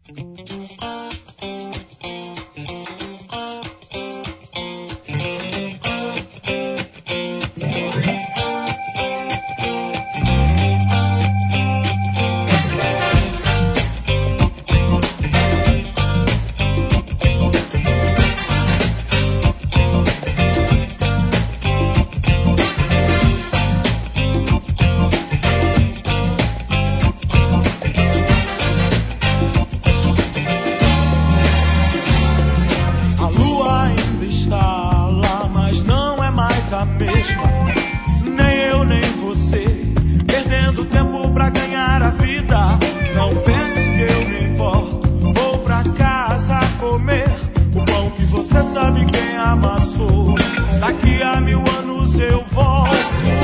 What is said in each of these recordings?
Nem eu, nem você, perdendo tempo pra ganhar a vida. Não pense que eu me importo, vou pra casa comer o pão que você sabe quem amassou. Daqui a 1000 anos eu volto.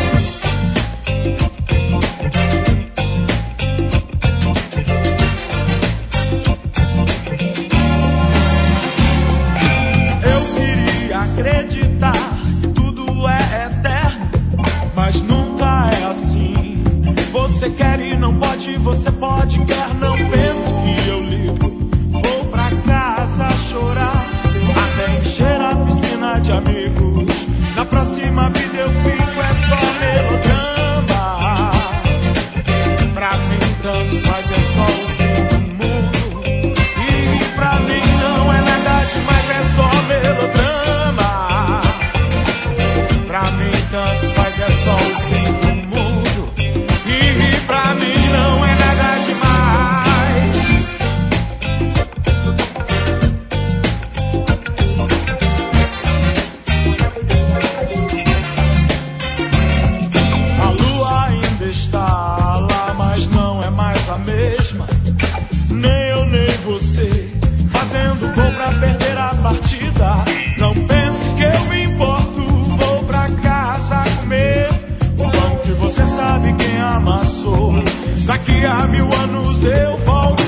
Eu queria acreditar que tudo é eterno, mas nunca é assim. Você quer e não pode, você pode, quer, não pense que eu ligo. Vou pra casa chorar, até encher a piscina de amigos. Na próxima vida eu fico, é só melodrama. Pra mim tanto faz, é só o fim do mundo. E pra mim não é nada demais, é só melodrama. Pra mim tanto faz, é só o fim do mundo. E pra mim não é nada demais. A lua ainda está lá, mas não é mais a mesma. Nem eu, nem você, fazendo gol pra perder a partida. Não pense que eu me importo, vou pra casa comer o pão que você sabe quem amassou. Daqui a 1000 anos eu volto.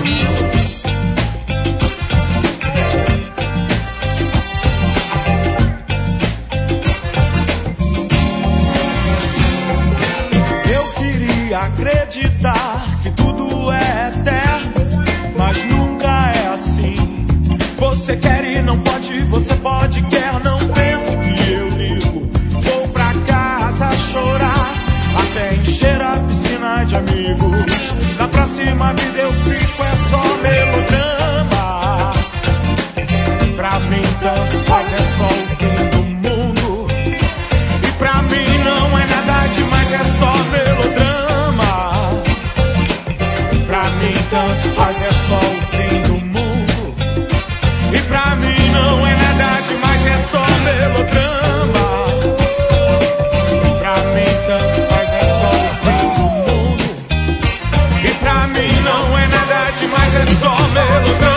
Eu queria acreditar que tudo é eterno, mas nunca é assim. Você quer e não pode, você pode, quer, não pense que eu ligo. Vou pra casa chorar, até encher a piscina de amigos. Na próxima vida eu fico, é só melodrama. Pra mim tanto faz, é só o fim do mundo. E pra mim não é nada demais, é só melodrama. Pra mim tanto faz, é só o fim do mundo. E pra mim não é nada demais, é só melodrama. Pra mim tanto faz, é só o fim do mundo. E pra mim não é nada demais, é só melodrama.